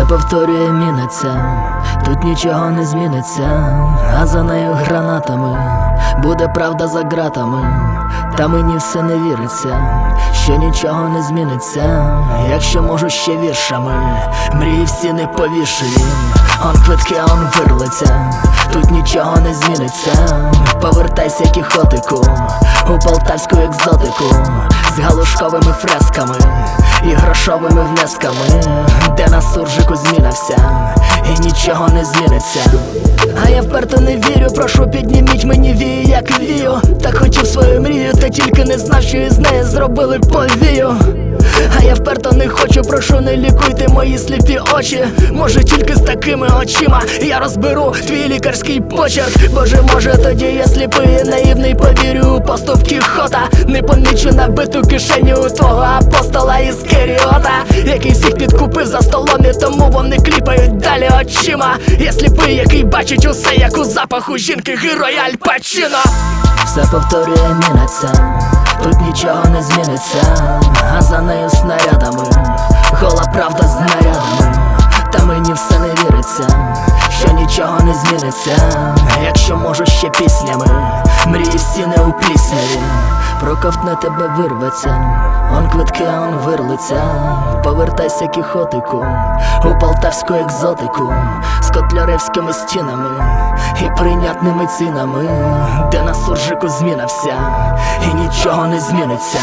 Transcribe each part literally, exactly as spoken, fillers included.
Все повторює міниться, тут нічого не зміниться, а за нею гранатами буде правда за ґратами. Та мені все не віриться, що нічого не зміниться, якщо можу ще віршами мрії всі не повішені. Он квитки, а он вирлиця, тут нічого не зміниться. Повертайся кіхотику у полтавську екзотику з галушковими фресками і грошовими внесками, де на суржику змінився і нічого не зміниться. А я вперто не вірю, прошу підніміть мені вію, як вію. Так хотів свою мрію, та тільки не знав, що із неї зробили повію. А я вперто не хочу, прошу не лікуйте мої сліпі очі. Може тільки з такими очима я розберу твій лікарський почерк. Боже, може тоді я сліпий і наївний повірю у поступ Кіхота. Не помічу набиту кишеню у твого апостола із Керіота, який всіх підкупив за столом, і тому вони кліпають далі очима. Я сліпий, який бачить усе, як у запаху жінки героя Аль Пачино. Все повторює міниться, тут нічого не зміниться, а за нею снарядами гола правда з нарядами. Та мені все не віриться, що нічого не зміниться, якщо можу ще піснями мрії всі не у плісняві. Проковтне тебе вирветься, он квитки, а он вирлиця. Повертайся кіхотику у полтавську екзотику з котляревськими стінами і прийнятними цінами, де на суржику зміна вся і нічого не зміниться.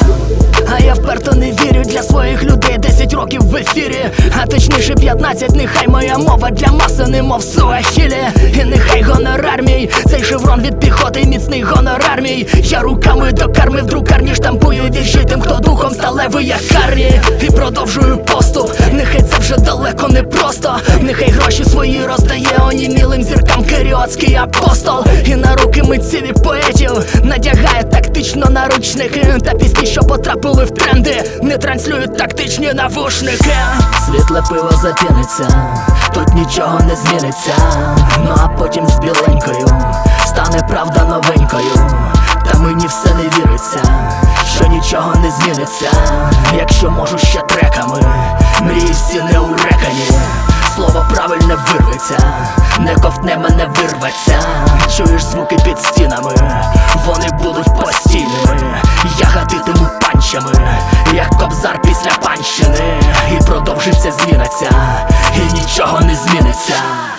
А я вперто не вірю, для своїх людей десять років в ефірі, а точніше п'ятнадцять. Нехай моя мова для маси немов суахілі. І нехай гонорар мій, цей шеврон від піхоти, міцний гонорар мій. Я руками до карми в друкарні штампую вірші тим, хто духом сталевий, як Карні. І продовжую поступ, нехай це вже далеко не просто. Нехай гроші свої роздає онімілим зіркам керіотський апостол. І на руки митців і поетів надягає тактично наручники, та пісні, що потрапили в тренди, не транслюють тактичні навушники. Світле пиво запіниться, тут нічого не зміниться, ну а потім з біленькою стане правда новенькою. Та мені все не віриться, що нічого не зміниться, якщо можу ще треками мрії всі не урекані. Слово правильне вирветься, не ковтне мене вирветься. Чуєш звуки під стінами, вони будуть постійними. Я гатитиму панчами, як Кобзар після панщини. І продовжиться, зміниться, і нічого не зміниться.